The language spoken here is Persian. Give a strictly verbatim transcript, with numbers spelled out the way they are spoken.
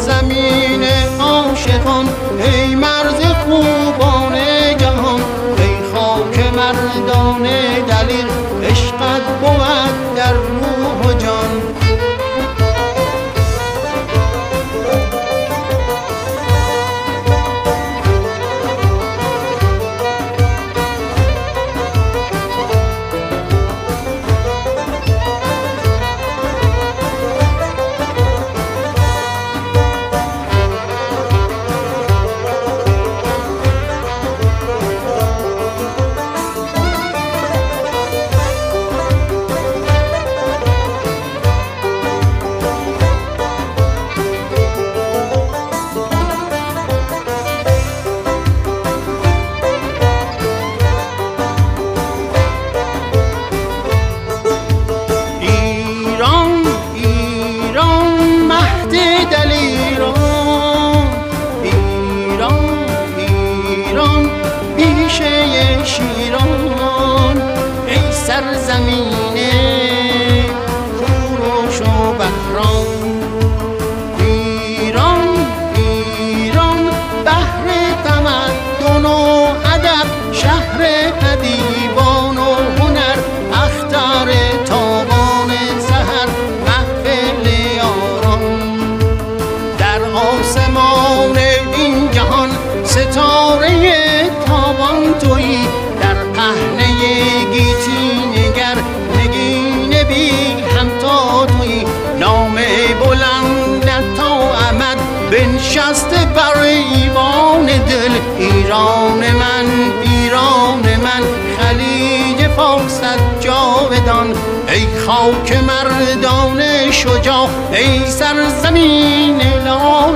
سرزمین عاشقان، ای مرز خوبان جهان، ای خاک مردان دلیر، عشقت بود در روح و جان. شیران ای سرزمین کوروش و بهرام، ایران ایران بحر تمدن و ادب، شهر ادیبان و هنر، اختر تابان سحر، محفل یاران. در آسمان این جهان ستاره تابان تویی، در پهنه گیتی نگر نگین بی همتا تویی. نام بلندت تا ابد بنشسته بر ایوان دل، ایران من ایران من خلیج فارست جاودان. ای خاک مردان شجاع، ای سرزمین لال